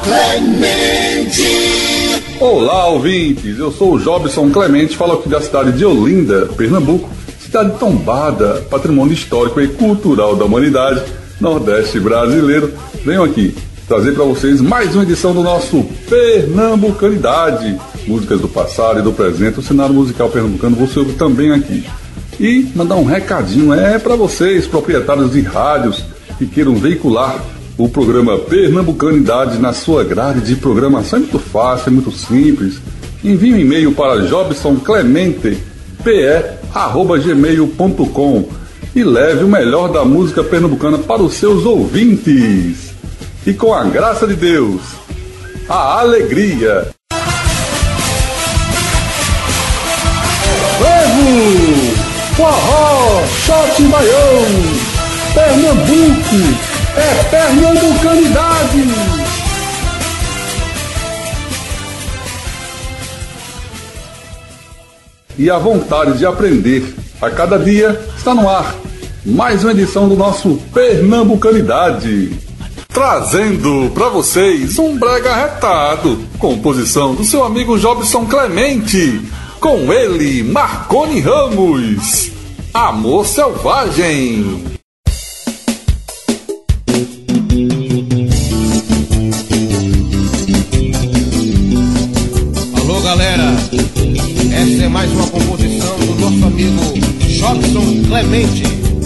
Clemente. Olá, ouvintes, eu sou o Jobson Clemente, falo aqui da cidade de Olinda, Pernambuco, cidade tombada, patrimônio histórico e cultural da humanidade, Nordeste brasileiro. Venho aqui trazer para vocês mais uma edição do nosso Pernambucanidade, músicas do passado e do presente, o cenário musical pernambucano você ouve também aqui. E mandar um recadinho para vocês, proprietários de rádios que queiram veicular o programa Pernambucanidade na sua grade de programação. É muito fácil, é muito simples. Envie um e-mail para jobsonclemente@gmail.com e leve o melhor da música pernambucana para os seus ouvintes. E com a graça de Deus, a alegria. Frevo, forró, shot baião, Pernambuco. É Pernambucanidade! E a vontade de aprender a cada dia está no ar. Mais uma edição do nosso Pernambucanidade. Trazendo para vocês um brega retado, composição do seu amigo Jobson Clemente. Com ele, Marconi Ramos. Amor Selvagem. Galera, essa é mais uma composição do nosso amigo Jobson Clemente.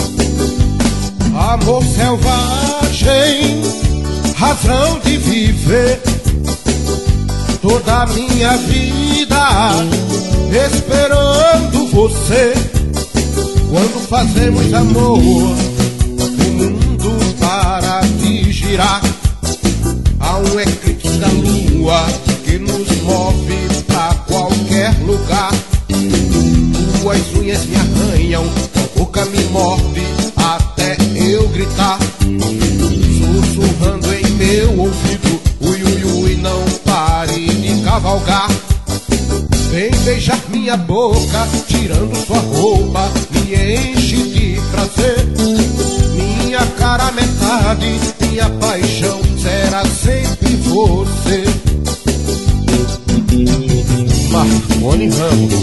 Amor selvagem, razão de viver, toda a minha vida esperando você. Quando fazemos amor, o mundo para de girar. Há um eclipse da lua que nos move pra qualquer lugar. Tuas unhas me arranham, tua boca me morde até eu gritar. Sussurrando em meu ouvido, ui ui ui, não pare de cavalgar. Vem beijar minha boca, tirando sua roupa, me enche de prazer. Minha cara metade, minha paixão será sempre você. Marconi Ramos.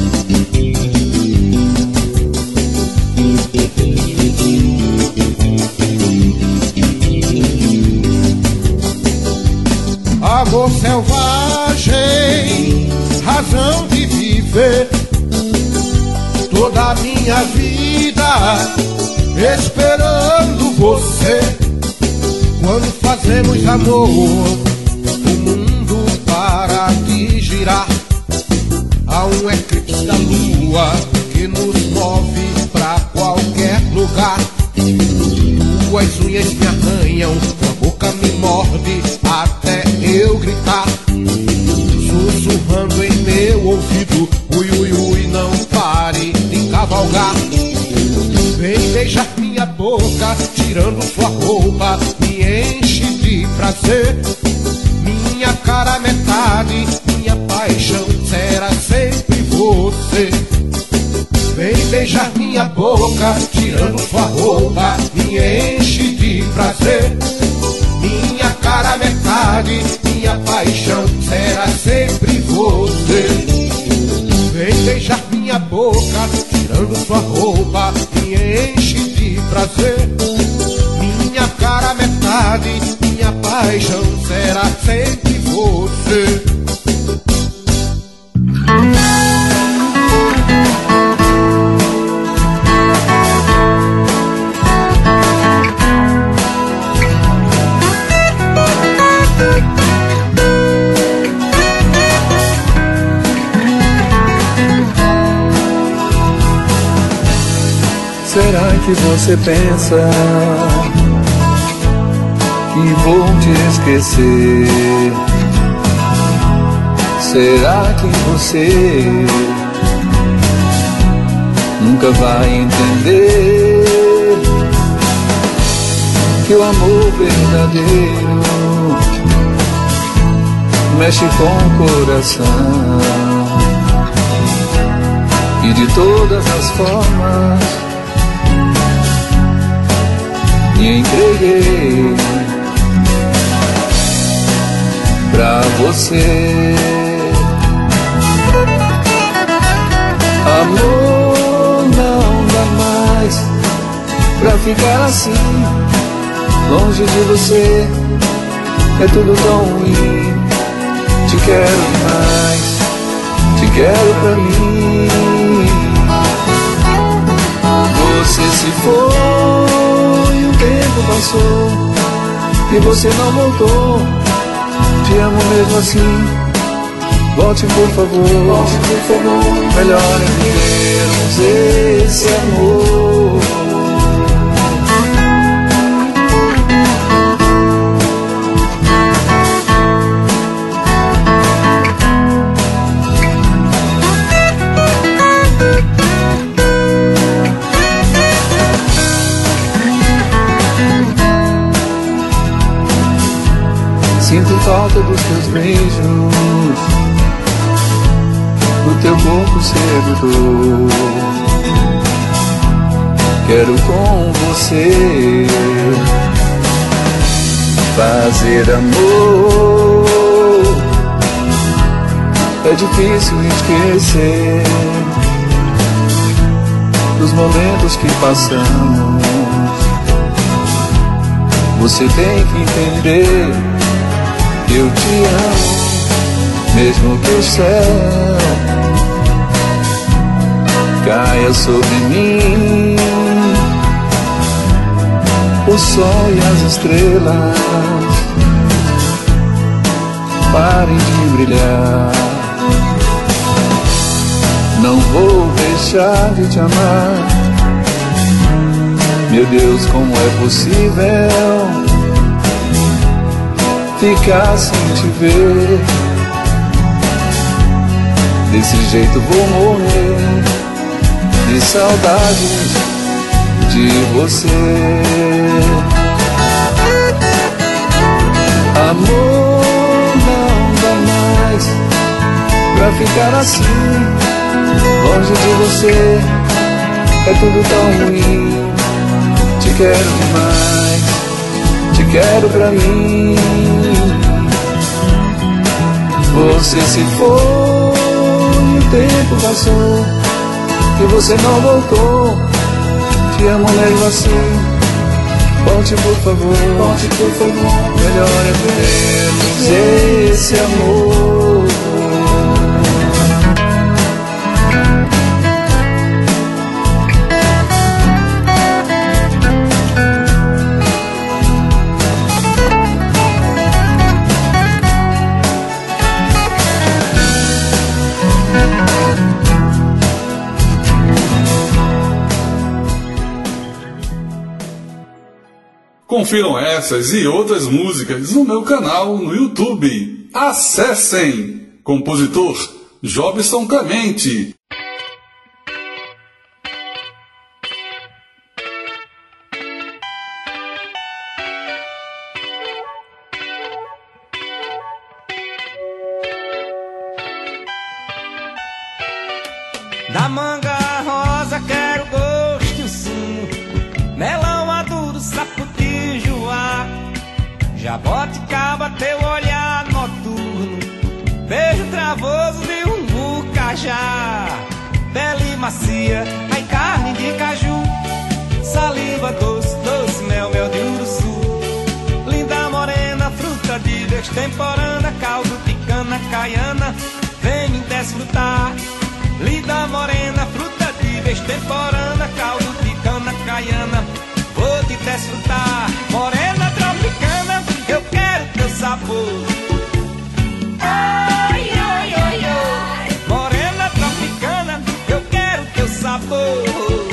Amor selvagem, razão de viver, toda a minha vida esperando você. Quando fazemos amor, o mundo para de girar. Há um eclipse da lua que nos move pra qualquer lugar. Tuas unhas me arranham, tua boca me morde até eu gritar. Sussurrando em meu ouvido, ui ui ui, não pare de cavalgar. Vem beijar minha boca, tirando sua roupa, me enche de prazer. Minha cara metade, minha paixão será sempre você. Vem beijar minha boca, tirando sua roupa, me enche de prazer. Minha cara metade, minha paixão será sempre você. Vem beijar minha boca, tirando sua roupa, me enche de prazer. Minha cara metade, minha paixão será sempre você. Será que você pensa que vou te esquecer? Será que você nunca vai entender que o amor verdadeiro mexe com o coração e de todas as formas me entreguei. pra você. Amor, não dá mais pra ficar assim, longe de você. É tudo tão ruim. Te quero demais, te quero pra mim. Você se foi, o tempo passou e você não voltou. Te amo mesmo assim. Volte por favor, volte por favor. Melhor é vivermos esse amor. Sinto falta dos teus beijos, do teu corpo sedutor. Quero com você fazer amor. É difícil esquecer dos momentos que passamos. Você tem que entender, eu te amo, mesmo que o céu caia sobre mim, o sol e as estrelas parem de brilhar. Não vou deixar de te amar. Meu Deus, como é possível ficar sem te ver? Desse jeito vou morrer de saudades de você. Amor, não dá mais pra ficar assim, longe de você. É tudo tão ruim. Te quero demais, te quero pra mim. Você se foi, o tempo passou e você não voltou. Te amo mesmo assim. Volte por favor, volte por favor. Melhor é vivermos esse amor. Confiram essas e outras músicas no meu canal no YouTube. Acessem! Compositor Jobson Clemente. Da manga rosa quero gosto e o sumo, melão maduro, sapoti, joá, jaboticaba, teu olhar noturno, beijo travoso de umbu, cajá, pele macia, ai carne de caju, saliva doce, doce, mel, mel de uruçu, linda morena, fruta de destemporânea, caldo de cana caiana, vem me desfrutar. Linda morena, fruta de destemporânea, caldo de cana caiana, vou te desfrutar. Morena tropicana, eu quero teu sabor. Ai, ai, ai, ai. Morena tropicana, eu quero teu sabor.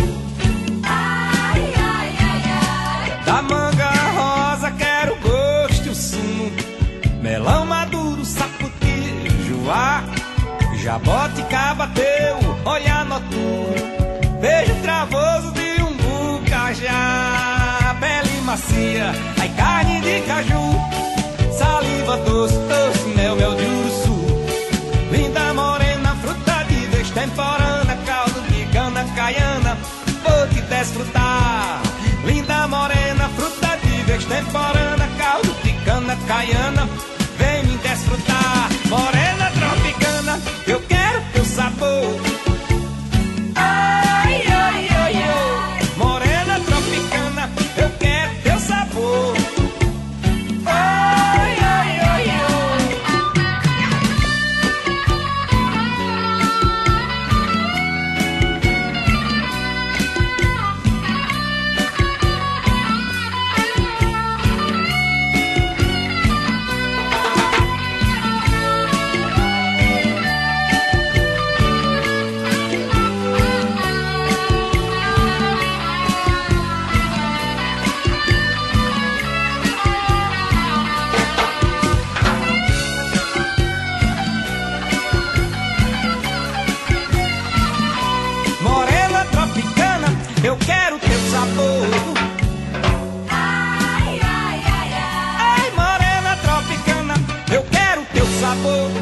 Ai, ai, ai, ai. Da manga rosa quero gosto e o sumo, melão maduro, sapoti, joá, jaboticaba, teu olhar noturno, beijo travoso de umbu, cajá, pele macia, ai carne de caju, saliva doce, doce, mel, mel de uruçu, linda morena, fruta de destemporânea, caldo de cana caiana, vou te desfrutar. Linda morena, fruta de destemporânea, caldo de cana caiana, vem me desfrutar. morena tropicana, eu quero teu sabor. Ai, ai, ai, ai, morena tropicana, eu quero teu sabor. Ai, ai, ai, ai. Morena tropicana, eu quero teu sabor. Ai, ai, ai, ai. Ai, morena tropicana, eu quero teu sabor.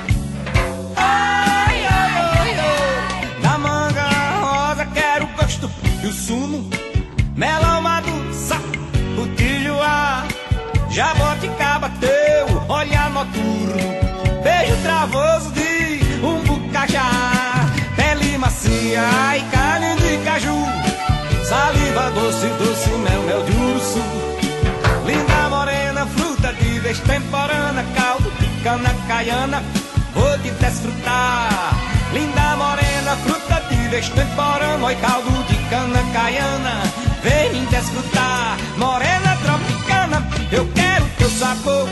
Ai, ai, ai, ai. Da manga rosa quero o gosto e o sumo, melão maduro, sapo, tijuá, jaboticaba, teu olhar noturno, beijo travoso de umbucajá, pele macia e carne de caju, saliva doce, doce, mel, mel de urso. Linda morena, fruta de destemporânea, caldo de cana caiana, vou te desfrutar. Linda morena, fruta de destemporânea, oi, caldo de cana caiana, vem me desfrutar. Morena tropicana, eu quero teu sabor.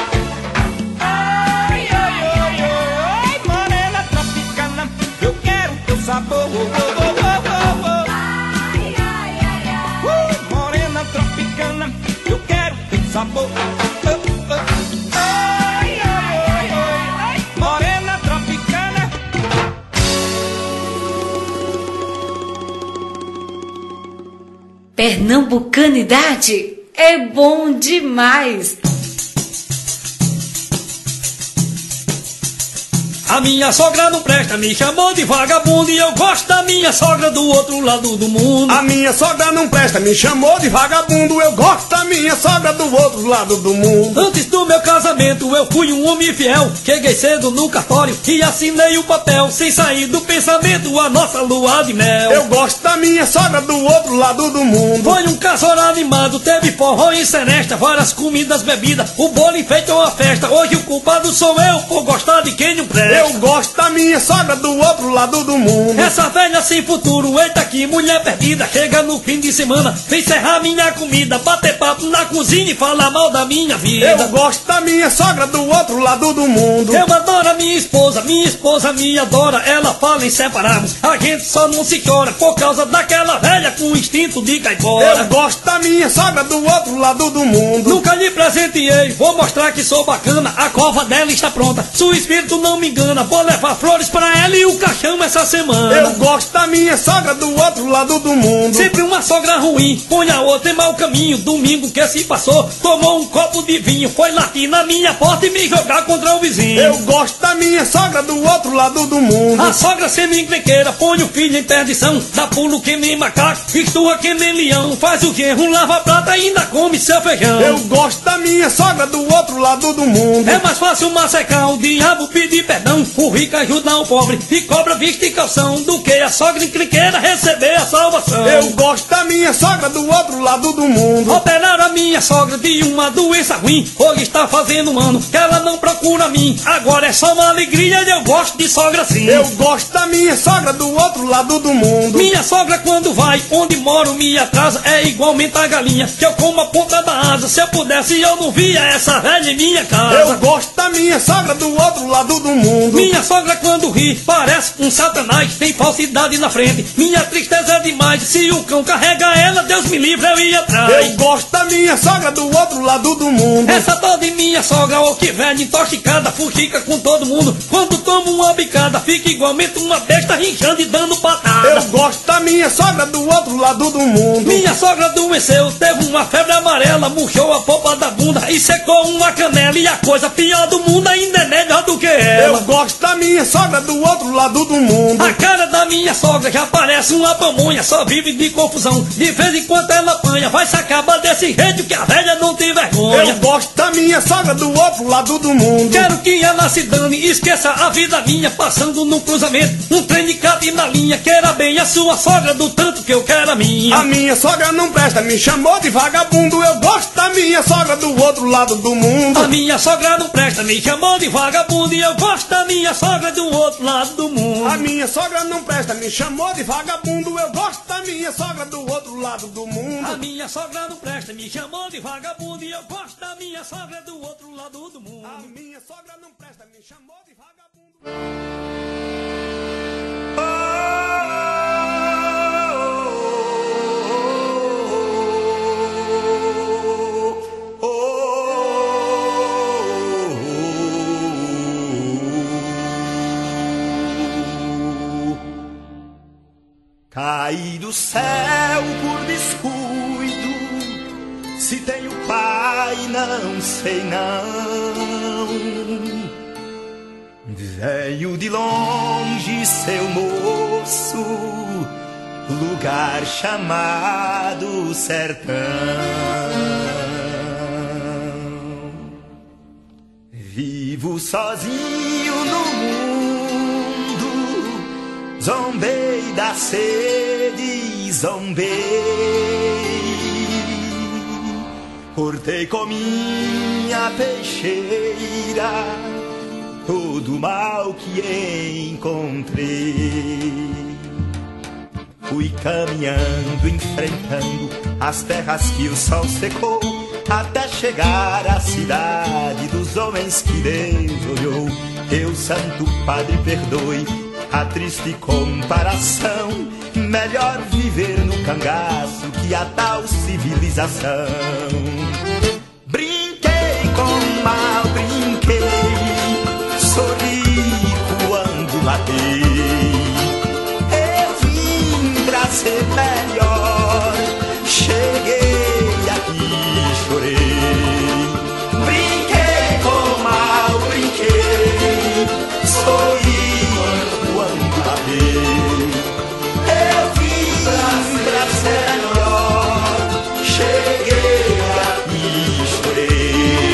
Ai, ai, ai, ai, ai, morena tropicana, eu quero teu sabor. Ai, ai, ai, ai. Morena tropicana, eu quero teu sabor. Ai, ai, ai, ai, ai, morena tropicana. Pernambucanidade é bom demais. A minha sogra não presta, me chamou de vagabundo, e eu gosto da minha sogra do outro lado do mundo. A minha sogra não presta, me chamou de vagabundo, eu gosto da minha sogra do outro lado do mundo. Antes do meu casamento eu fui um homem fiel, cheguei cedo no cartório e assinei o papel, sem sair do pensamento a nossa lua de mel. Eu gosto da minha sogra do outro lado do mundo. Foi um casório animado, teve forró e seresta, várias comidas, bebidas, o bolo enfeitou a festa. Hoje o culpado sou eu por gostar de quem não presta. Eu gosto da minha sogra do outro lado do mundo. Essa velha sem futuro, eita que mulher perdida, chega no fim de semana, vem serrar minha comida, bater papo na cozinha e falar mal da minha vida. Eu gosto da minha sogra do outro lado do mundo. Eu adoro a minha esposa me adora, ela fala em separarmos, a gente só não se chora por causa daquela velha com instinto de caipora. Eu gosto da minha sogra do outro lado do mundo. Nunca lhe presenteei, vou mostrar que sou bacana, a cova dela está pronta, se o espírito não me engana, vou levar flores pra ela e o caixão essa semana. Eu gosto da minha sogra do outro lado do mundo. Sempre uma sogra ruim, põe a outra em mau caminho. Domingo que se passou, tomou um copo de vinho, foi latir na minha porta e me jogar contra o vizinho. Eu gosto da minha sogra do outro lado do mundo. A sogra semi-encrenqueira, põe o filho em perdição, dá pulo que nem macaco, estua que nem leão, faz o genro, lava a prata e ainda come seu feijão. Eu gosto da minha sogra do outro lado do mundo. É mais fácil massecar o diabo pedir perdão, o rico ajudar o pobre e cobra vista e calção, do que a sogra encrenqueira receber a salvação. Eu gosto da minha sogra do outro lado do mundo. Operaram a minha sogra de uma doença ruim, hoje está fazendo um ano que ela não procura a mim, agora é só uma alegria e eu gosto de sogra sim. Eu gosto da minha sogra do outro lado do mundo. Minha sogra quando vai, onde moro me atrasa, é igualmente a galinha, que eu como a ponta da asa, se eu pudesse eu não via essa velha em minha casa. Eu gosto da minha sogra do outro lado do mundo. Minha sogra quando ri, parece um satanás, tem falsidade na frente, minha tristeza é demais, se o cão carrega ela, Deus me livre, eu ia atrás. Eu gosto da minha sogra do outro lado do mundo. Essa dó de minha sogra, ô que velha intoxicada, fuxica com todo mundo, quando toma uma bicada, fica igualmente uma besta rinchando e dando patada. Eu gosto da minha sogra do outro lado do mundo. Minha sogra adoeceu, teve uma febre amarela, murchou a polpa da bunda e secou uma canela. E a coisa pior do mundo ainda é melhor do que ela. Eu gosto da minha sogra do outro lado do mundo. A cara da minha sogra já parece uma pamonha, só vive de confusão, de vez em quando ela apanha. Vai se acabar desse jeito que a velha não tem vergonha. Eu gosto da minha sogra do outro lado do mundo. Quero que ela se dane, esqueça a vida minha, passando no cruzamento, um trem de cabe na linha. Queira bem a sua sogra do tanto que eu quero a minha. A minha sogra não presta, me chamou de vagabundo. Eu gosto da minha sogra do outro lado do mundo. A minha sogra não presta, me chamou de vagabundo. E eu gosto da minha sogra do outro lado do mundo. A minha sogra não presta, me chamou de vagabundo. Eu gosto da minha sogra do outro lado do mundo. A minha sogra não presta, me chamou de vagabundo. E eu gosto da minha sogra do outro lado do mundo. A minha sogra não presta, me chamou de vagabundo. Caí do céu por descuido, se tenho pai não sei não. Veio de longe seu moço, lugar chamado sertão. Vivo sozinho no mundo, zombei da sede, zombei. Cortei com minha peixeira todo o mal que encontrei. Fui caminhando, enfrentando as terras que o sol secou, até chegar à cidade dos homens que Deus olhou. Deus Santo Padre, perdoe a triste comparação. Melhor viver no cangaço que a tal civilização. Brinquei com o mal, brinquei, sorri quando matei. Eu vim pra ser melhor, cheguei aqui, chorei. Brinquei com o mal, brinquei, sorri quando matei. Eu vim pra ser melhor, cheguei aqui, chorei.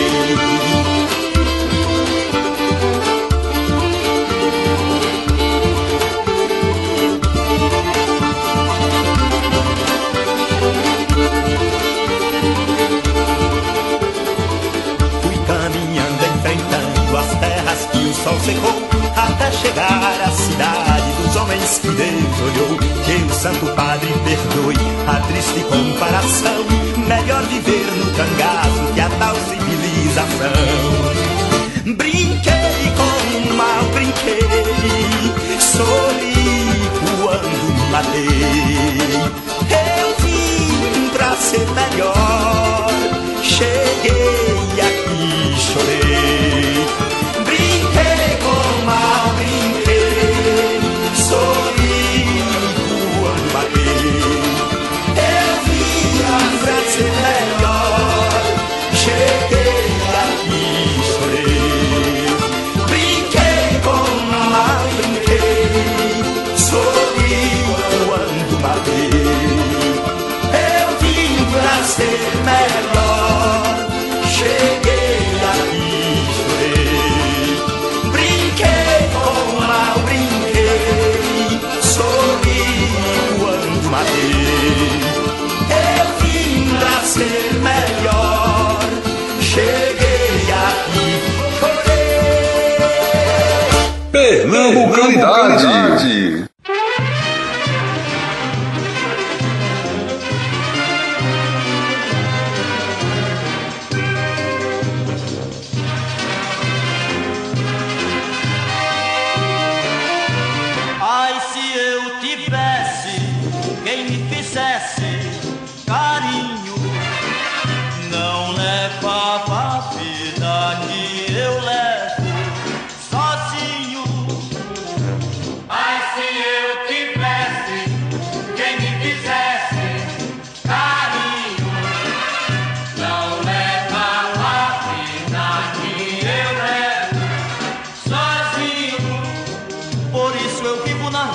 Sol secou até chegar à cidade dos homens que Deus olhou. Que o Santo Padre perdoe a triste comparação. Melhor viver no cangaço que a tal civilização. Brinquei com o mal, brinquei, sorri quando matei. Eu vim pra ser melhor, cheguei aqui, chorei. Brinquei com o mal, brinquei, sorri quando matei. Eu vim pra ser melhor, cheguei aqui, chorei. Brinquei com o mal, brinquei, sorri quando matei. Eu vim pra ser melhor, cheguei aqui, chorei. Brinquei com o mal, brinquei, sorri quando matei. Eu vim pra ser melhor, cheguei aqui, chorei. Pernambucanidade. Ai, se eu tivesse quem me fizesse carinho, não levava a vida que eu levo sozinho.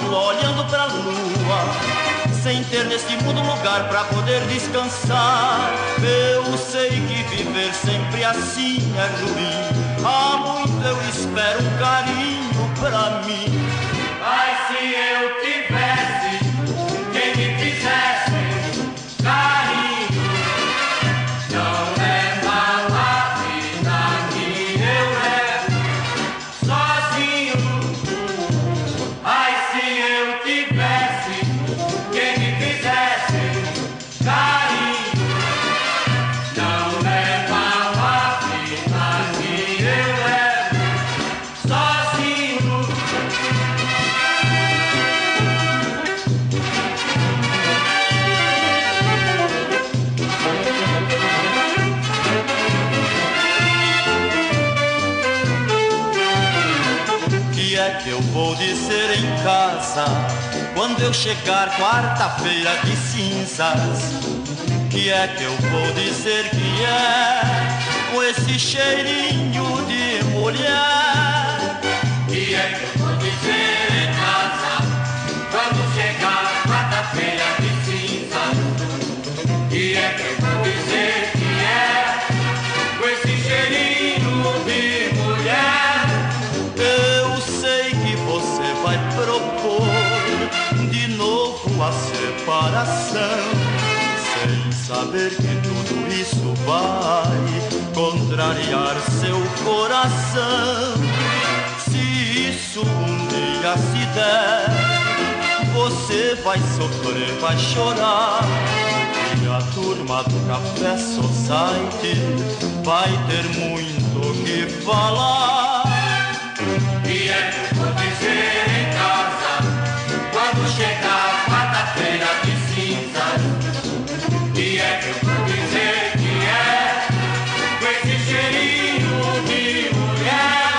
olhando pra lua, sem ter neste mundo lugar pra poder descansar. Eu sei que viver sempre assim é ruim, há muito eu espero um carinho pra mim. Mas se eu tivesse quem me fizesse carinho, não é mal a vida que eu levo sozinho. Mas se eu tivesse quem me fizesse carinho, não é mal a vida que eu levo sozinho. Que é que eu vou dizer em casa quando eu chegar quarta-feira de cinzas? Que é que eu vou dizer que é com esse cheirinho de mulher? Que é que eu vou dizer em casa quando chegar quarta-feira de cinza? Que é que eu vou dizer que é com esse cheirinho de mulher? Eu sei que você vai propor de novo a separação, sem saber que tudo isso vai contrariar seu coração. Se isso um dia se der, você vai sofrer, vai chorar, e a turma do Café Society vai ter muito o que falar. Que é que eu vou dizer em casa quando chegar quarta-feira de cinzas? Que é que eu vou dizer que é com esse cheirinho de mulher?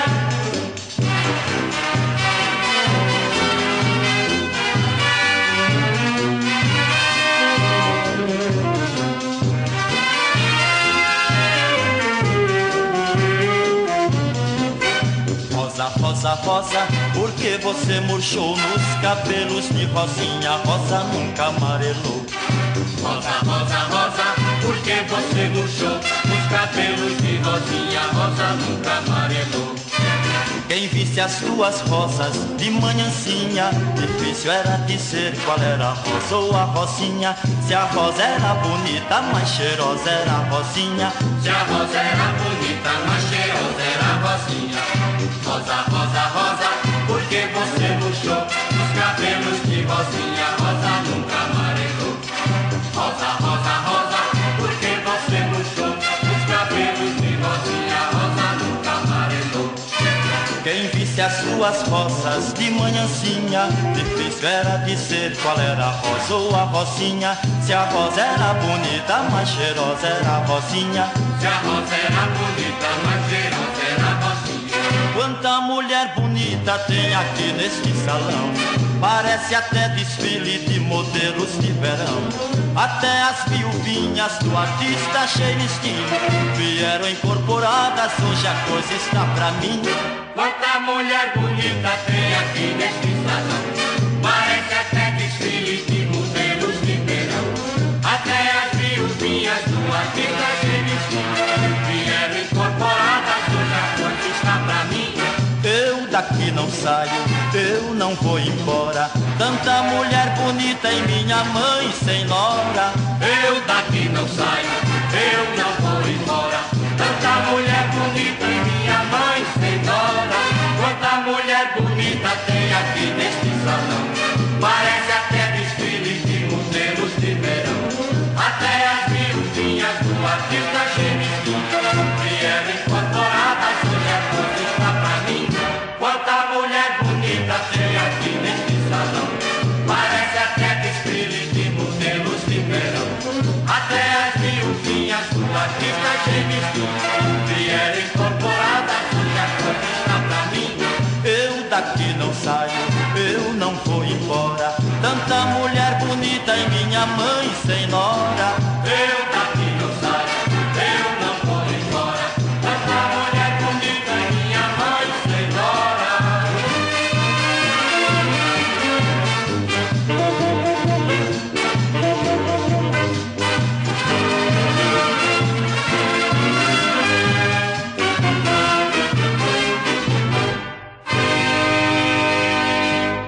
Rosa, rosa, rosa, por que você murchou nos cabelos de rosinha? Rosa nunca amarelou. Rosa, rosa, rosa, por que você murchou os cabelos de rosinha? Rosa nunca amarelou. Quem visse as tuas rosas de manhãzinha, difícil era dizer qual era a rosa ou a rosinha. Se a rosa era bonita, mais cheirosa era a rosinha. Se a rosa era bonita, mais cheirosa era a rosinha. Rosa, rosa, rosa, por que você murchou os cabelos de rosinha? Rosa nunca amarelou. Rosa, rosa, rosa, por que você murchou os cabelos de rosinha? Rosa nunca amarelou. Quem visse as tuas rosas de manhãzinha, difícil era dizer qual era a rosa ou a rosinha. Se a rosa era bonita, mais cheirosa era a rosinha. Se a rosa era bonita, mais cheirosa era a rosinha. Quanta mulher bonita tem aqui neste salão, parece até desfile de modelos de verão. Até as viuvinhas do artista cheio estilo vieram incorporadas, hoje a coisa está pra mim. Quanta mulher bonita tem aqui neste salão, parece até desfile de modelos de verão. Até as viuvinhas do artista cheio estilo vieram incorporadas, hoje a coisa está pra mim. Eu daqui não saio, eu não vou embora. Tanta mulher bonita em minha mãe sem nora. Eu daqui não saio, eu não vou embora. Tanta mulher bonita em minha mãe sem nora. Quanta mulher bonita tem aqui neste salão, parece até desfile de modelos de verão. Até as viuvinhas do artista Gemisquim vieram incorporadas, hoje a coisa está pra mim. Quanta mulher bonita tem aqui neste salão, parece até desfile de modelos de verão. Até as viuvinhas do artista Gemisquim vieram incorporadas, hoje a coisa está pra mim. Eu daqui não saio, eu não vou embora. Tanta mulher bonita em minha mãe sem nora. Eu daqui não saio, eu não vou embora. Tanta mulher bonita em minha mãe sem nora.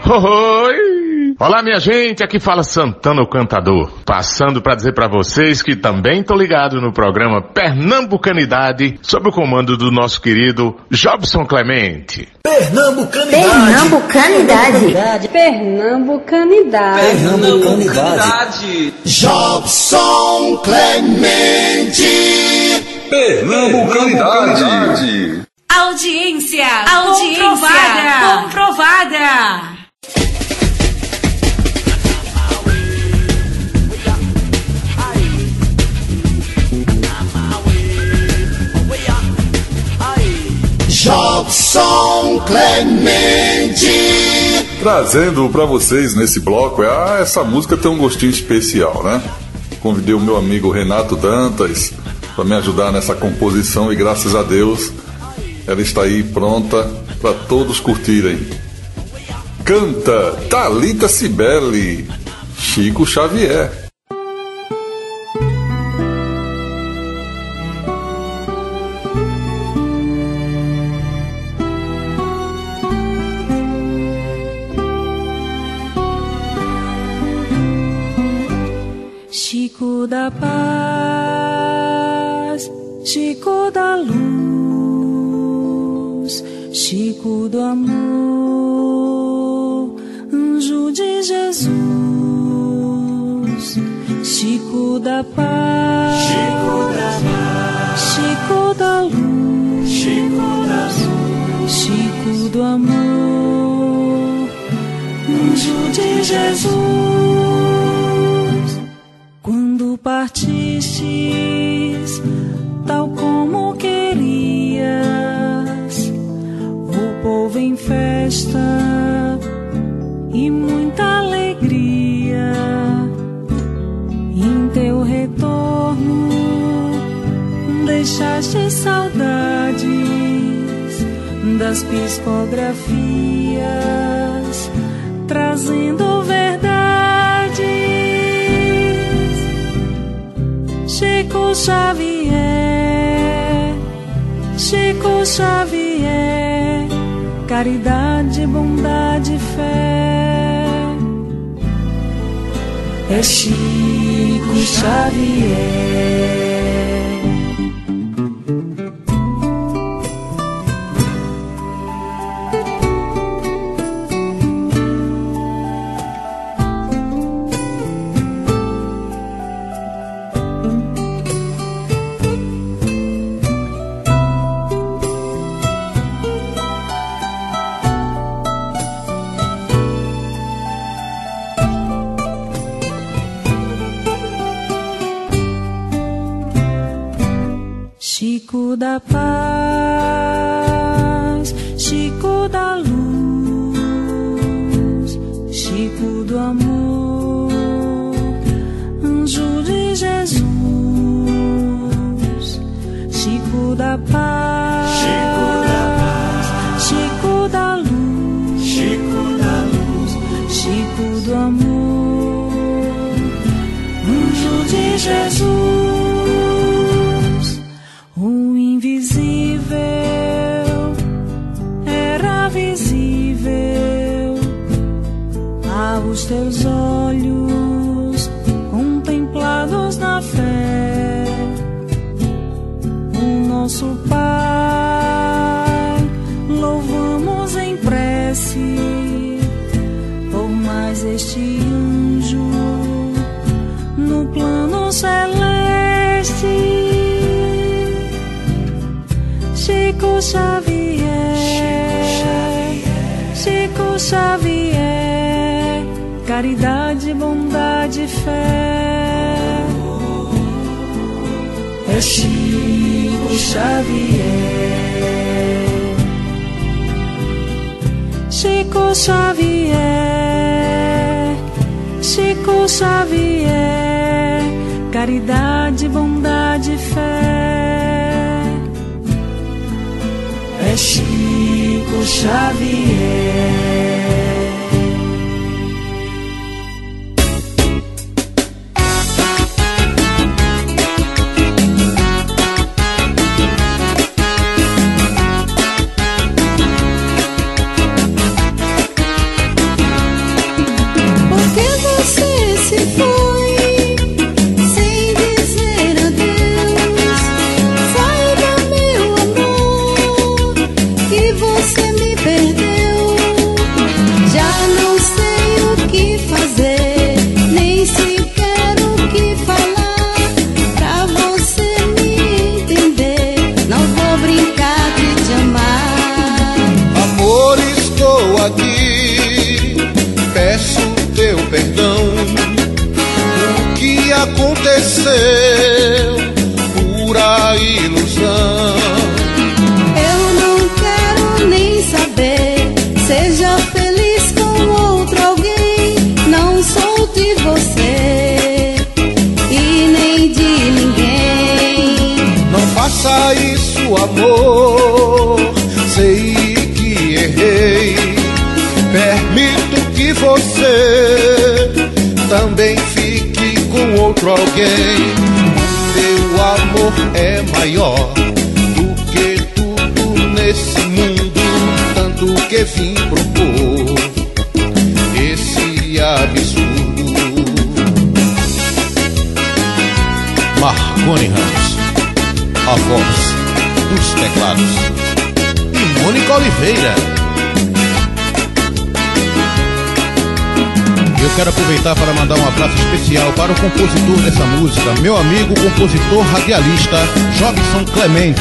Oi! Olá, minha gente, aqui fala Santana o Cantador, passando para dizer para vocês que também tô ligado no programa Pernambucanidade, sob o comando do nosso querido Jobson Clemente. Pernambucanidade. Jobson Clemente. Pernambucanidade. Audiência comprovada. Jobson Clemente. Trazendo pra vocês nesse bloco, essa música tem um gostinho especial, né? Convidei o meu amigo Renato Dantas para me ajudar nessa composição e graças a Deus ela está aí pronta para todos curtirem. Canta Thalita Cibele, Chico Xavier. Chico da paz, Chico da luz, Chico do amor, anjo de Jesus. Chico da paz, Chico da luz, Chico do amor, anjo de Jesus. Quando partistes, tal como querias, o povo em festa e muita alegria. Em teu retorno deixaste saudades das psicografias, trazendo verdades. Chico Xavier, Chico Xavier, caridade, bondade, fé. É Chico Xavier. Chico da paz, Chico da luz, Chico do amor, anjo de Jesus. Chico da paz, Chico da luz, Chico do amor, anjo de Jesus. O invisível era visível aos teus olhos contemplados na fé. O nosso Pai louvamos em prece por mais este anjo no plano celeste. Chico Xavier, Chico Xavier, caridade, bondade, fé. É Chico Xavier, Chico Xavier, Chico Xavier, caridade, bondade, fé. É Chico Xavier. pura ilusão. Eu não quero nem saber, seja feliz com outro alguém. Não sou de você e nem de ninguém. Não faça isso, amor, sei que errei. Permito que você também fique com outro alguém. Meu amor é maior do que tudo nesse mundo, tanto que vim propor esse absurdo. Marconi Ramos, a voz dos teclados, e Mônica Oliveira. Eu quero aproveitar para mandar um abraço especial para o compositor dessa música, meu amigo compositor radialista Jobson Clemente.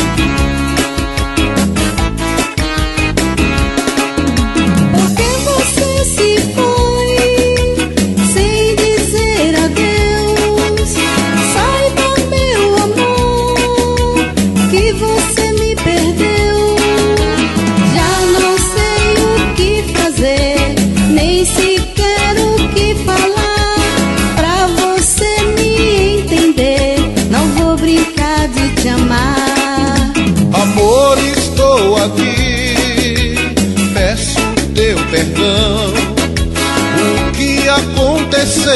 Porque você se foi sem dizer adeus. Saiba, meu amor, que você me perdeu. Já não sei o que fazer, nem sequer o que falar pra você me entender. Não vou brincar de te amar. Amor, estou aqui, peço teu perdão. O que aconteceu,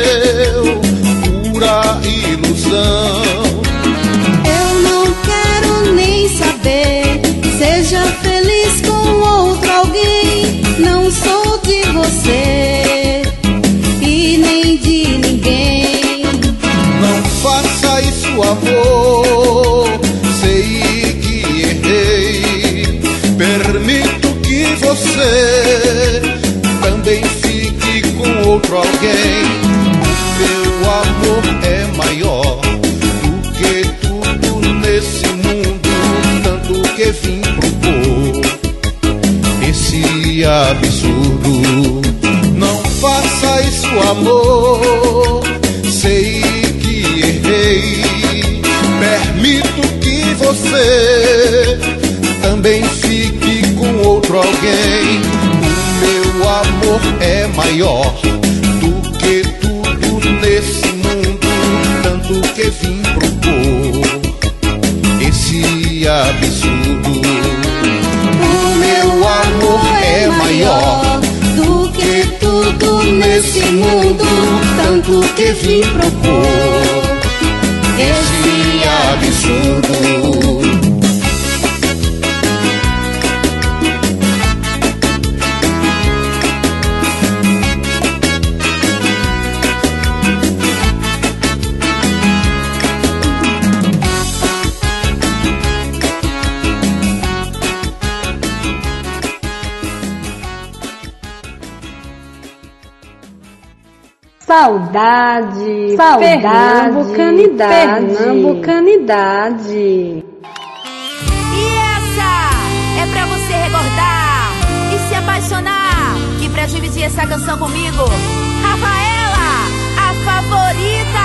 pura ilusão. Eu não quero nem saber, seja feliz com outro alguém. Não sou de você e nem de ninguém. Não faça isso, amor, sei que errei. Permito que você também fique com outro alguém. Meu amor é maior do que tudo nesse mundo, tanto que vim propor esse absurdo. Não faça isso, amor, sei que errei. Permito que você também fique com outro alguém. O meu amor é maior do que tudo nesse mundo, tanto que vim propor esse absurdo. O meu amor é maior do que tudo nesse mundo, tanto que vim propor esse absurdo. Saudade, pernambucanidade. E essa é pra você recordar e se apaixonar. E pra dividir essa canção comigo, Rafaela, a favorita.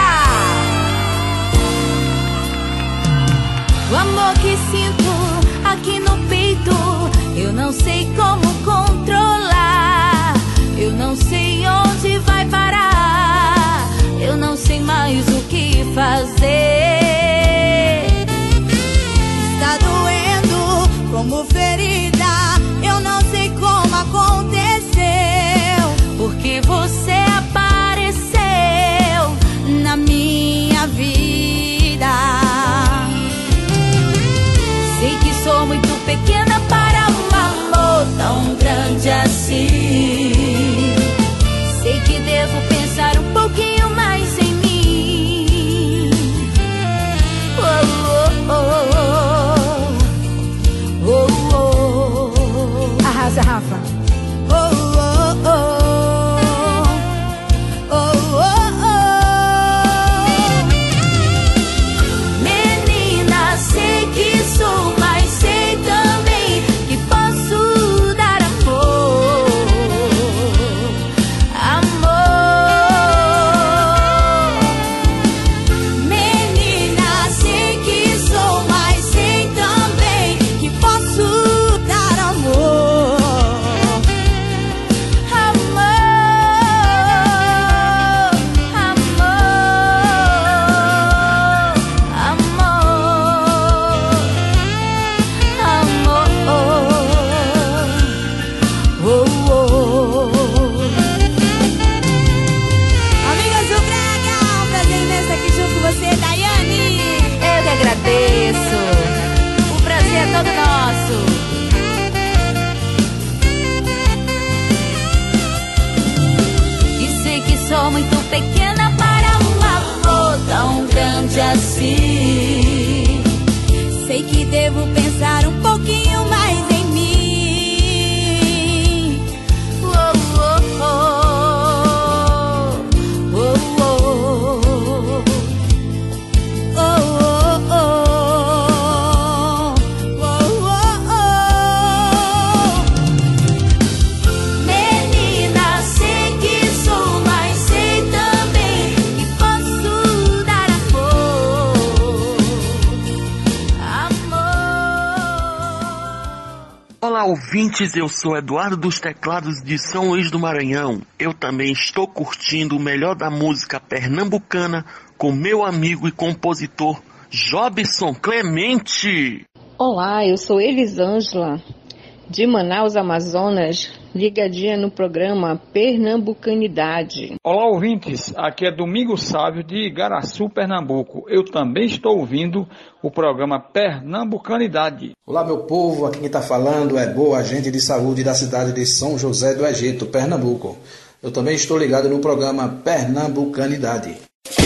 O amor que sinto aqui no peito, eu não sei como controlar. Eu não sei onde vai parar, eu não sei mais o que fazer. Está doendo como ferida, eu não sei como aconteceu, porque você apareceu na minha vida. Sei que sou muito pequena para um amor tão grande assim. triste assim. Sei que devo pensar um pouquinho mais em mim. Oh, oh, oh. Oh, oh, oh. Oh, oh, oh. Oh, oh, oh. Menina, sei que sou, mas sei também que posso dar Olá, ouvintes, eu sou Eduardo dos Teclados de São Luís do Maranhão. Eu também estou curtindo o melhor da música pernambucana com meu amigo e compositor Jobson Clemente. Olá, eu sou Elisângela, de Manaus, Amazonas, ligadinha no programa Pernambucanidade. Olá, ouvintes, aqui é Domingo Sávio de Igaraçu, Pernambuco. Eu também estou ouvindo o programa Pernambucanidade. Olá, meu povo, aqui quem está falando é Boa, agente de saúde da cidade de São José do Egito, Pernambuco. Eu também estou ligado no programa Pernambucanidade.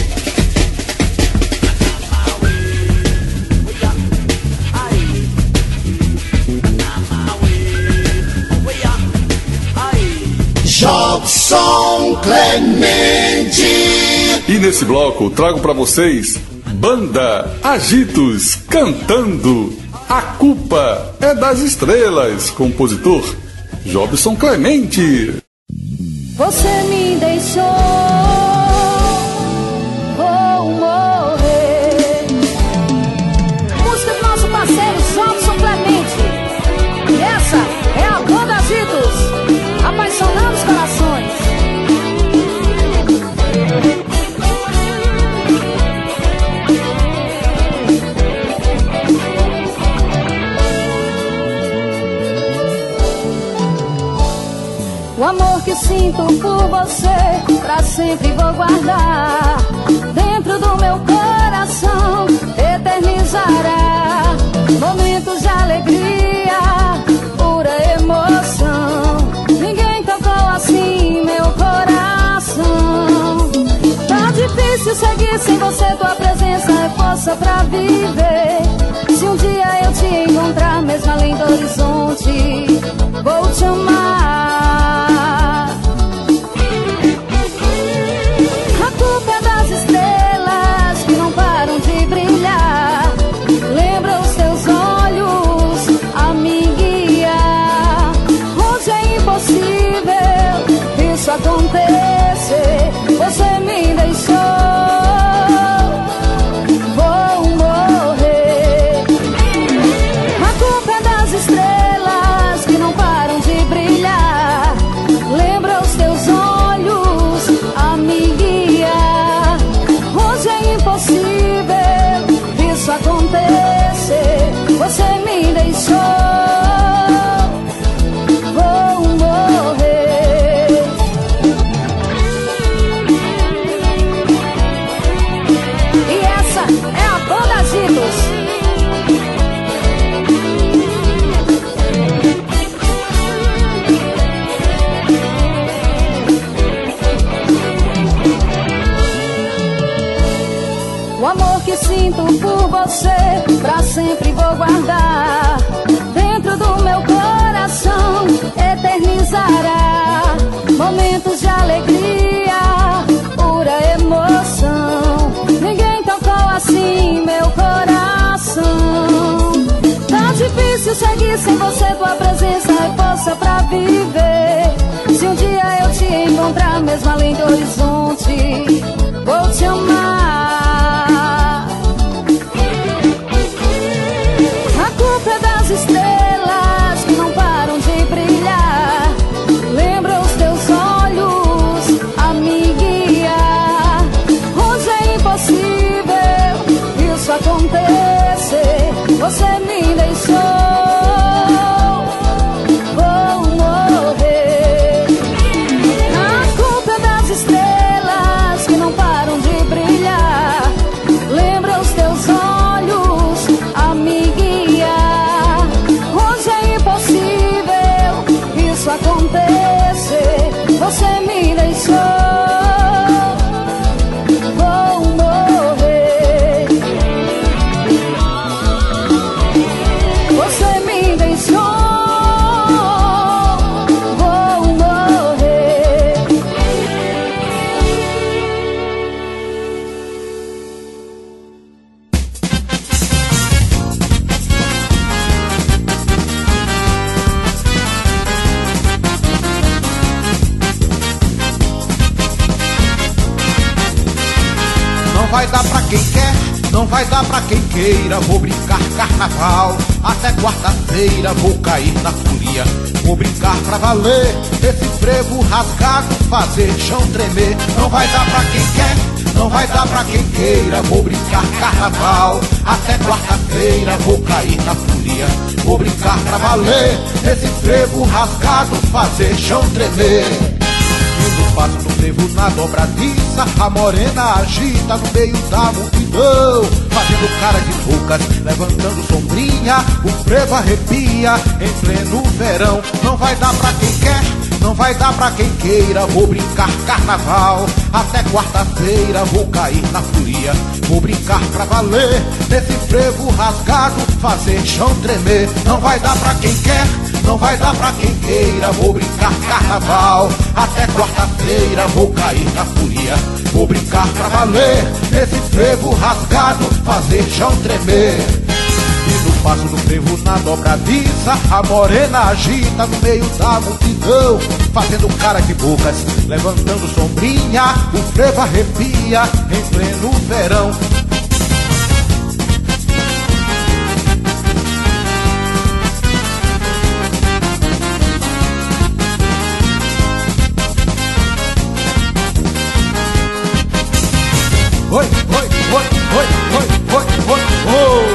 Jobson Clemente. E nesse bloco trago para vocês Banda Agitos cantando A Culpa é das Estrelas, compositor Jobson Clemente. Você me deixou, vou morrer. Música do nosso parceiro Jobson Clemente. E essa é a Banda Agitos, apaixonando os corações. O amor que sinto por você, pra sempre vou guardar. Dentro do meu coração, eternizará. Momentos de alegria, pura emoção. Ninguém tocou assim meu coração. Tá difícil seguir sem você, tua presença é força pra viver. Se um dia eu te encontrar, mesmo além do horizonte, vou te amar. A culpa é das estrelas que não param de brilhar. Lembra os teus olhos a me guiar. Hoje é impossível isso acontecer. Você me deixou, vou morrer. A culpa é das estrelas que não param de brilhar. Lembra os teus olhos a me guiar. Hoje é impossível isso acontecer. Você me deixou, vou morrer. E essa é a Banda Agitos. O amor que sinto por você, pra sempre vou guardar. Dentro do meu coração, eternizará. Momentos de alegria, pura emoção. Ninguém tocou assim meu coração. Tá difícil seguir sem você, tua presença é força pra viver. Se um dia eu te encontrar, mesmo além do horizonte, vou te amar. A culpa é das estrelas que não param de brilhar. Lembra os teus olhos a me guiar. Hoje é impossível isso acontecer. Você me deixou, vou morrer. A culpa é das estrelas que não param de brilhar. Lembra os teus olhos a me guiar. Hoje é impossível isso acontecer. Você me deixou, vou morrer. vai dar pra quem quer, não vai dar pra quem queira. Vou brincar carnaval, até quarta-feira vou cair na folia. Vou brincar pra valer, esse frevo rasgado, fazer chão tremer. Não vai dar pra quem quer, não vai dar pra quem queira. Vou brincar carnaval, até quarta-feira vou cair na folia. Vou brincar pra valer, esse frevo rasgado, fazer chão tremer. No passo do frevo na dobradiça, a morena agita no meio da multidão, fazendo cara de bocas, levantando sombrinha. O frevo arrepia em pleno verão. Não vai dar pra quem quer, não vai dar pra quem queira. Vou brincar carnaval, até quarta-feira vou cair na folia. Vou brincar pra valer, nesse frevo rasgado, fazer chão tremer. Não vai dar pra quem quer, não vai dar pra quem queira. Vou brincar carnaval, até quarta-feira vou cair na folia. Vou brincar pra valer, nesse frevo rasgado, fazer chão tremer. E no passo do frevo na dobradiça, a morena agita no meio da multidão, fazendo cara de bocas, levantando sombrinha. O frevo arrepia em pleno verão. Oi, oi, oi, oi, oi, oi, oi, oi.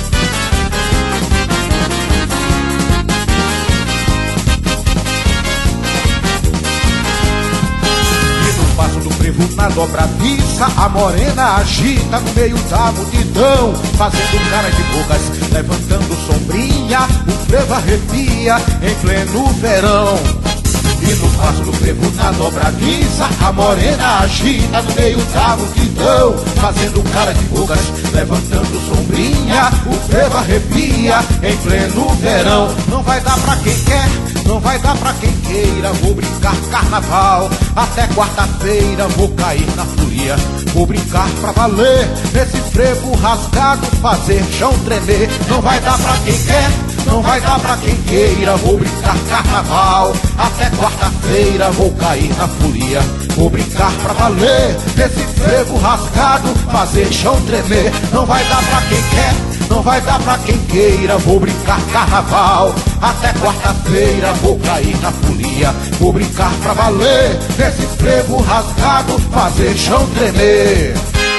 E no passo do frevo na dobradiça, a morena agita no meio da multidão, fazendo cara de bocas, levantando sombrinha. O frevo arrepia em pleno verão. E no passo do frevo na dobradiça, a morena agita no meio da multidão, fazendo cara de bocas, levantando sombrinha. O frevo arrepia em pleno verão. Não vai dar pra quem quer, não vai dar pra quem queira. Vou brincar carnaval, até quarta-feira vou cair na folia. Vou brincar pra valer, nesse frevo rasgado, fazer chão tremer. Não vai dar pra quem quer, não vai dar pra quem queira. Vou brincar carnaval, até quarta-feira vou cair na folia. Vou brincar pra valer, nesse frevo rasgado, fazer chão tremer. Não vai dar pra quem quer, não vai dar pra quem queira. Vou brincar carnaval, até quarta-feira vou cair na folia. Vou brincar pra valer, nesse frevo rasgado, fazer chão tremer.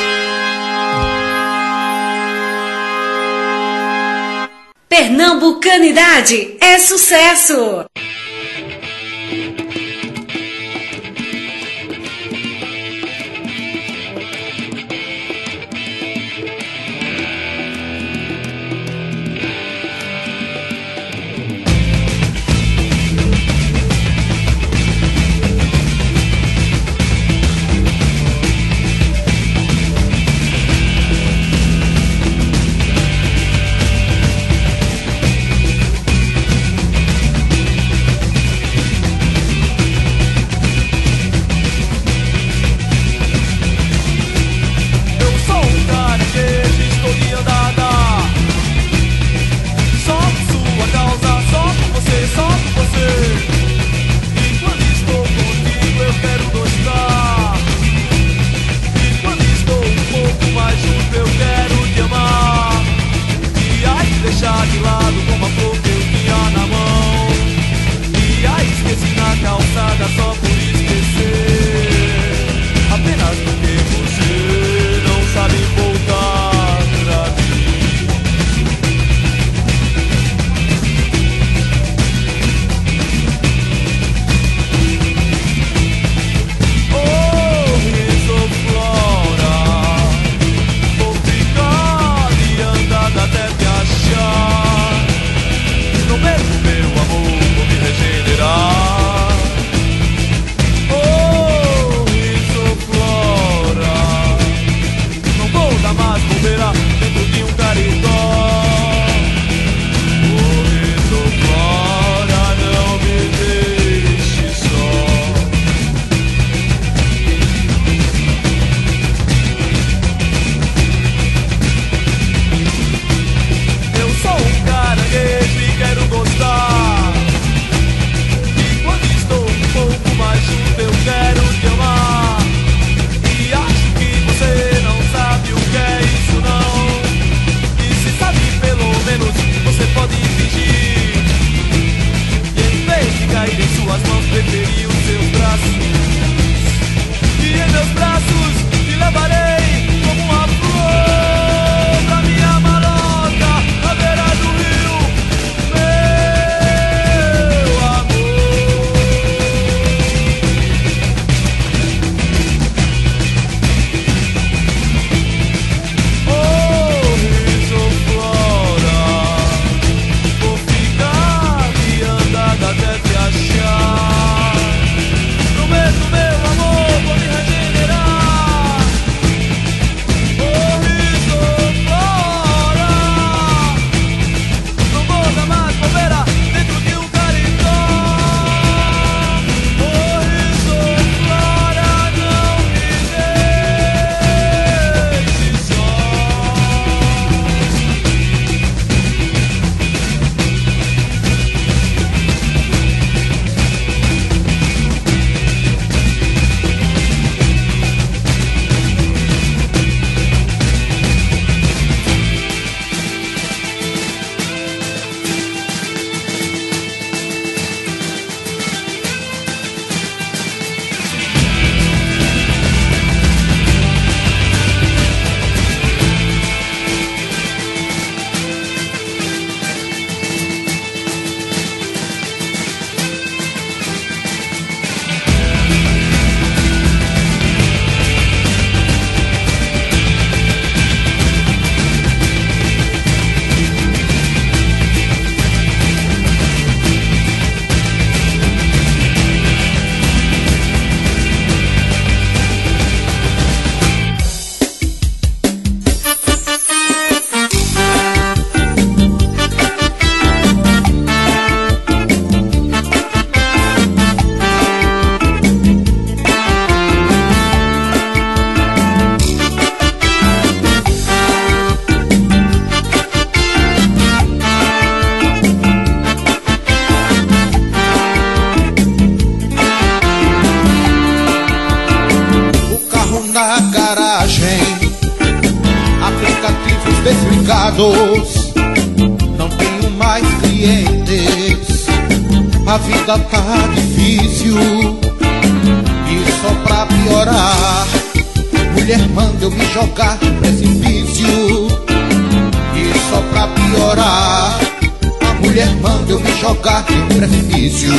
Pernambucanidade é sucesso! teria os seus braços, e em meus braços te levarei como uma flor pra minha malota à beira do rio, meu amor. Oh, riso flora, vou ficar de andada até te achar. Prometo, meu amor, vou me regenerar. Oh, riso flora, não vou dar mais bobeira dentro de um caritó. Oh, riso flora, não me deixe só. O carro na garagem, aplicativos desligados, não tenho mais clientes, a vida tá difícil. E só pra piorar, mulher manda eu me jogar no precipício. E só pra piorar, a mulher manda eu me jogar no precipício.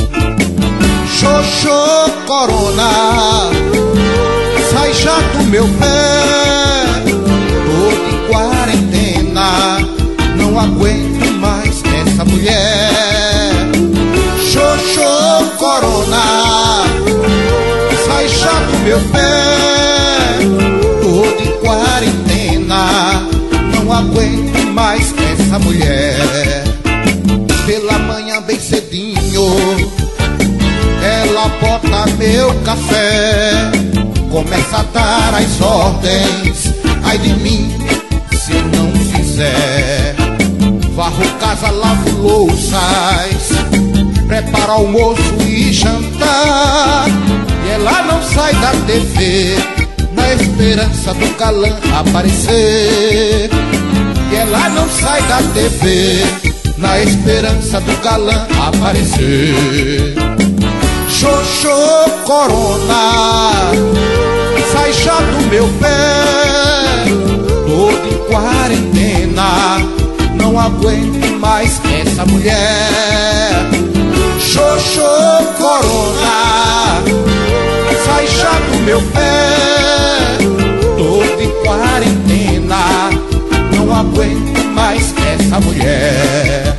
Xoxô corona, sai já do meu pé. Tô de quarentena, não aguento mais essa mulher. Xoxô corona, sai já do meu pé. Tô de quarentena, não aguento mais essa mulher. Pela manhã bem cedinho, ela bota meu café, começa a dar as ordens, ai de mim se eu não fizer. Varro casa, lavo louças, preparo almoço e jantar. E ela não sai da TV, na esperança do galã aparecer. E ela não sai da TV, na esperança do galã aparecer. Xoxô corona, sai já do meu pé. Tô de quarentena, não aguento mais essa mulher. Xoxô corona, sai já do meu pé. Tô de quarentena, não aguento mais essa mulher.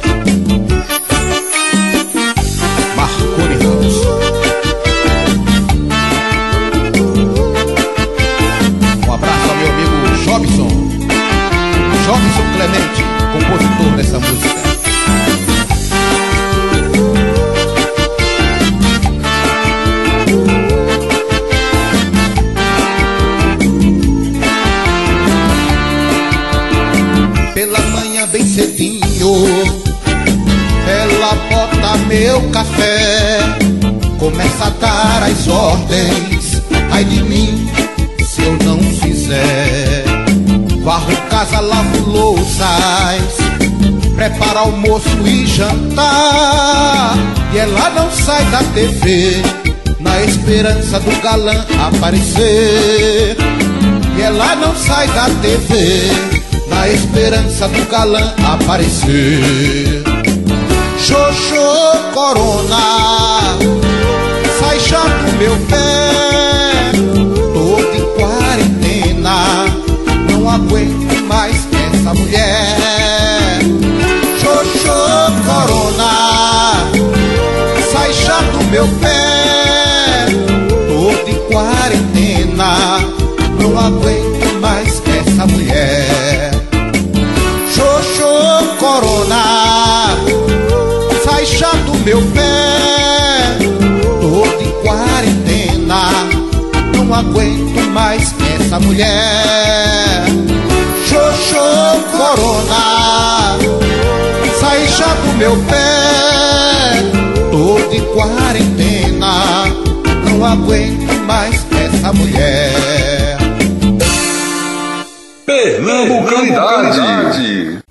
Marconi Ramos. Um abraço ao meu amigo Jobson Clemente, compositor dessa música. Pela manhã bem cedinho, ela bota meu café, começa a dar as ordens, ai de mim se eu não fizer. Varro casa, lavo louças, prepara almoço e jantar, e ela não sai da TV na esperança do galã aparecer. E ela não sai da TV na esperança do galã aparecer. Xoxô Corona, sai já do meu pé, tô em quarentena, não aguento mais essa mulher. Xoxô Corona, sai já do meu pé, tô em quarentena, não aguento mais essa mulher. Xoxô Corona, sai já do meu pé, tô em quarentena, não aguento mais essa mulher. Xoxô Corona, sai já do meu pé, tô em quarentena, não aguento mais essa mulher. Pernambucanidade.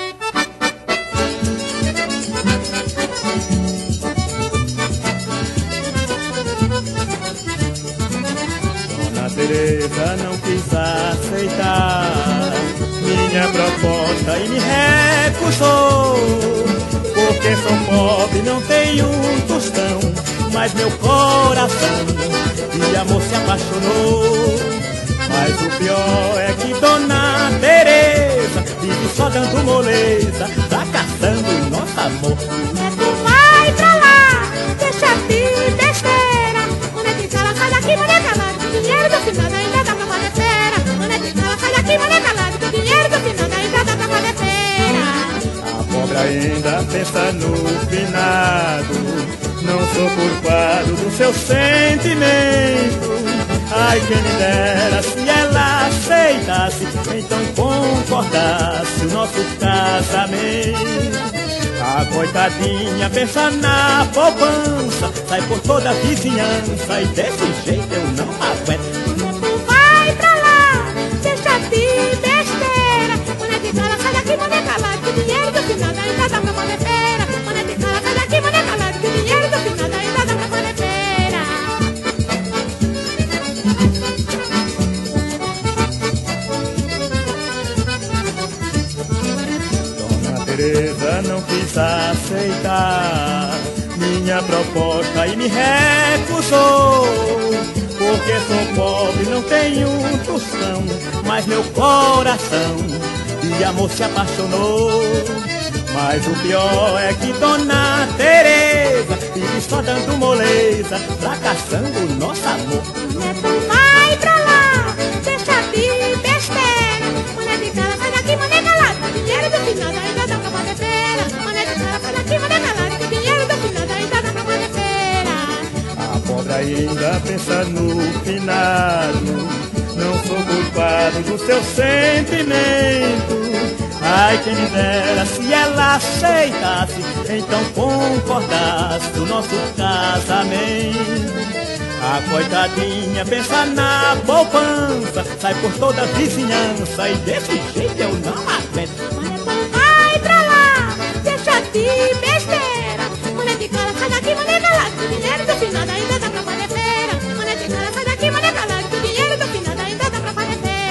Dona Teresa não quis aceitar minha proposta e me recusou, porque sou pobre, não tenho um tostão, mas meu coração de amor se apaixonou. Mas o pior é que Dona Teresa vive só dando moleza, tá caçando nosso amor. Tu vai pra lá, deixa de besteira. Monetica, ela sai daqui, moneca lá, que o dinheiro do finado ainda dá pra fazer feira. Monetica, ela sai daqui, moneca lá, que o dinheiro do finado ainda dá pra fazer feira. A pobre ainda pensa no finado, não sou culpado do seu sentimento. Ai, quem me dera se ela aceitasse, então concordasse o nosso casamento. A coitadinha pensa na poupança, sai por toda a vizinhança e desse jeito eu não aguento. Tu vai pra lá, deixa de besteira. Monetica, ela sai daqui, moneca lá, que o dinheiro do finado ainda dá pra fazer feira. Monetica, ela sai daqui, moneca lá, que o dinheiro do finado ainda dá pra fazer feira. Teresa não quis aceitar minha proposta e me recusou, porque sou pobre, não tenho um tostão, mas meu coração de amor se apaixonou. Mas o pior é que Dona Teresa vive só dando moleza, fracassando o nosso amor. Tu vai pra lá, deixa de besteira. Monetica, ela sai daqui, moneca lá, que o dinheiro do finado ainda dá pra fazer feira. Monetica, ela sai daqui, moneca lá, que o dinheiro do finado ainda dá pra fazer feira. A pobre ainda pensa no finado, não sou culpado do seu sentimento. Ai, quem me dera se ela aceitasse, então concordasse o nosso casamento. A coitadinha pensa na poupança, sai por toda a vizinhança e desse jeito eu não aguento. Vai pra lá, deixa de besteira. Monetica, ela sai daqui, moneca lá, que o dinheiro do finado ainda dá pra fazer feira. Monetica, ela sai daqui, moneca lá, que o dinheiro do finado ainda dá pra fazer feira.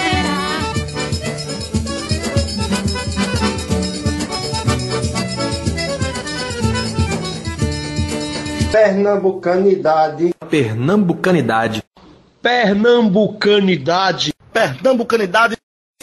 Pernambucanidade. Pernambucanidade. Pernambucanidade. Pernambucanidade.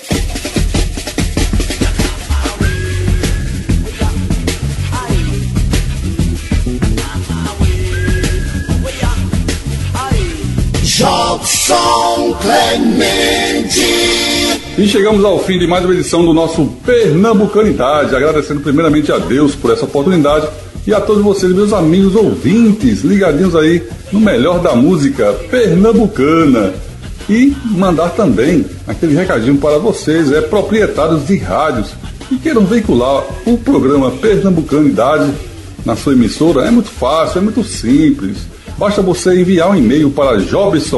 Jobson Clemente. E chegamos ao fim de mais uma edição do nosso Pernambucanidade, agradecendo primeiramente a Deus por essa oportunidade e a todos vocês, meus amigos ouvintes, ligadinhos aí no melhor da música pernambucana. E mandar também aquele recadinho para vocês, proprietários de rádios que queiram veicular o programa Pernambucanidade na sua emissora. É muito fácil, é muito simples. Basta você enviar um e-mail para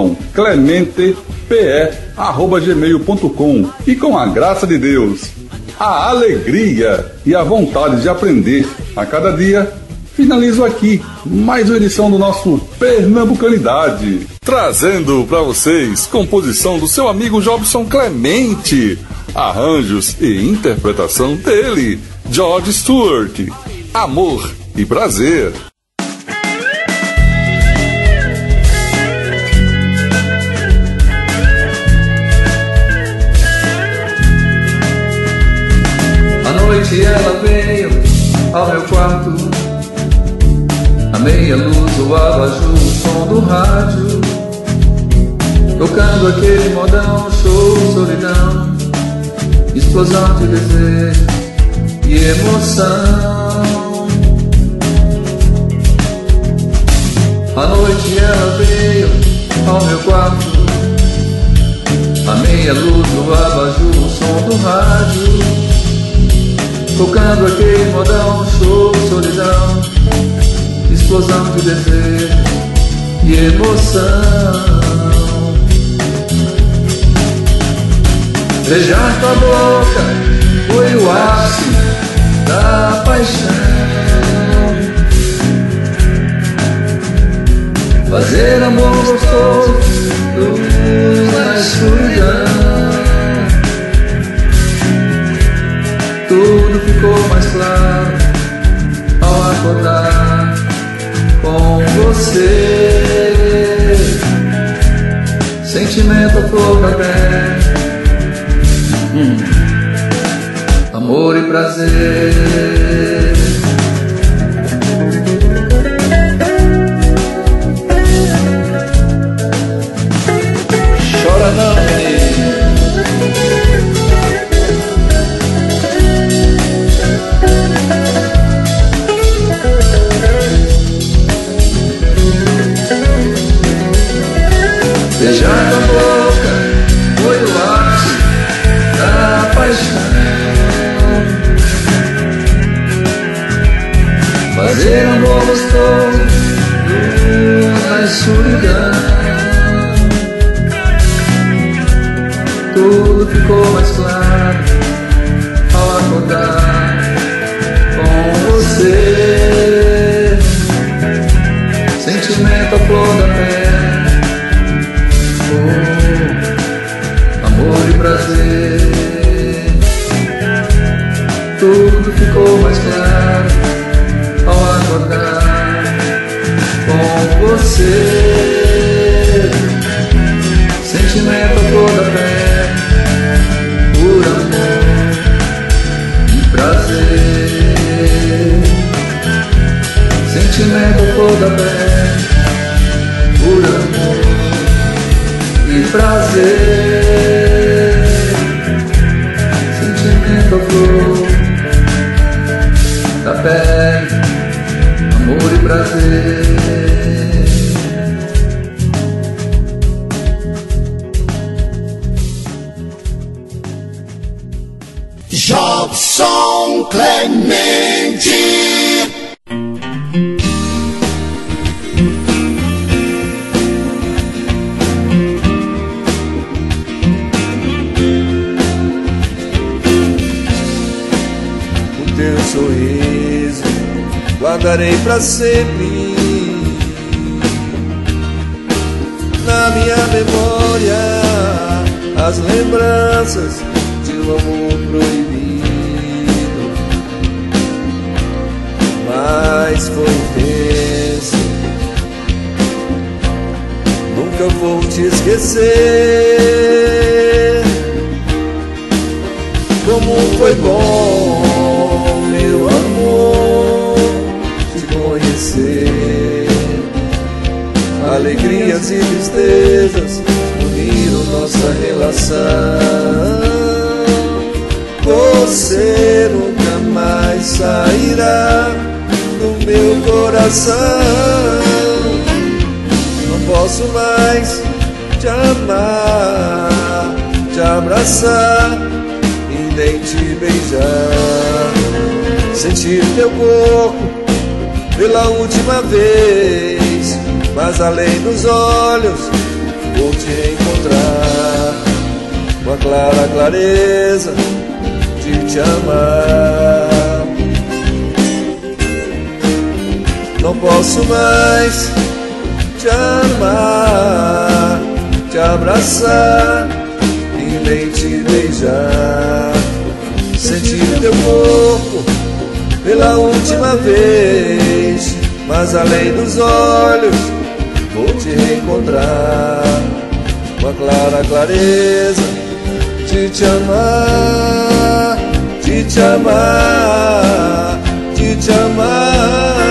jobsonclementepe@gmail.com e com a graça de Deus, a alegria e a vontade de aprender a cada dia, finalizo aqui mais uma edição do nosso Pernambucanidade, trazendo para vocês composição do seu amigo Jobson Clemente, arranjos e interpretação dele, George Stewart, Amor e Prazer. À noite ela veio ao meu quarto, a meia luz, o abajur, o som do rádio, tocando aquele modão, show, solidão, explosão de desejo e emoção. À noite ela veio ao meu quarto, a meia luz, o abajur, o som do rádio, tocando aquele modão, show, solidão, explosão de desejo e emoção. Beijar tua boca foi o ápice da paixão. Fazer amor gostoso, luz na escuridão. Tudo ficou mais claro ao acordar com você. Sentimento à flor da pele, amor e prazer. Chora não, menino. Beijar tua boca foi o ápice da paixão. Fazer amor gostoso, luz na escuridão. Tudo ficou mais claro ao acordar com você. Sentimento à flor da pele, amor e prazer. Tudo ficou mais claro ao acordar com você. Sentimento à flor da pele, por amor e prazer. Sentimento à flor da pele, por amor e prazer. Sentimento à flor da pele, amor e prazer. Jobson Clemente. Sorriso guardarei pra sempre na minha memória, as lembranças de um amor proibido. Mas foi intenso, nunca vou te esquecer. Como foi bom, meu amor, te conhecer. Alegrias e tristezas uniram nossa relação. Você nunca mais sairá do meu coração. Não posso mais te amar, te abraçar e nem te beijar. Sentir teu corpo pela última vez, mas além dos olhos vou te encontrar com a clara clareza de de te amar. Não posso mais te amar, te abraçar e nem te beijar. Sentir teu corpo pela última vez, mas além dos olhos vou te reencontrar. Com a clara clareza de te amar, de te amar, de te amar.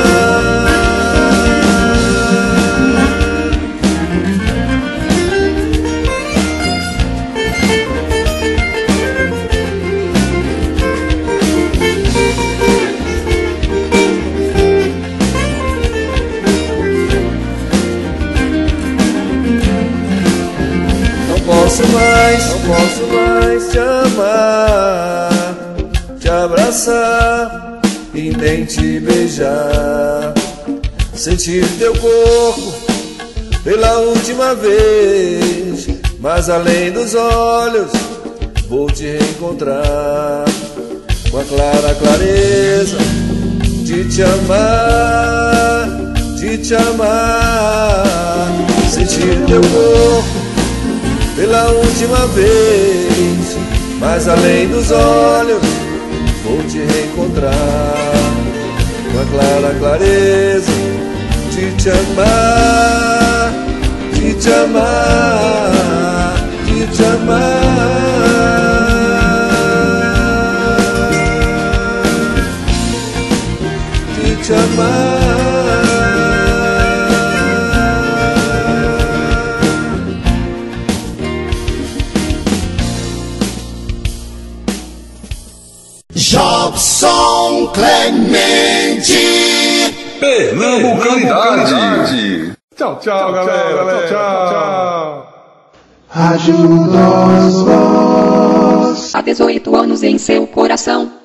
Não posso mais te amar, te abraçar e nem te beijar. Sentir teu corpo pela última vez, mas além dos olhos vou te reencontrar. Com a clara clareza de te amar, de te amar. Sentir teu corpo pela última vez, mas além dos olhos vou te reencontrar. Com a clara clareza de te amar, de te amar, de te amar, de te amar. Jobson Clemente, Pernambucanidade. Tchau, tchau, galera. Tchau. Rádio Nós Voz. Há 18 anos em seu coração.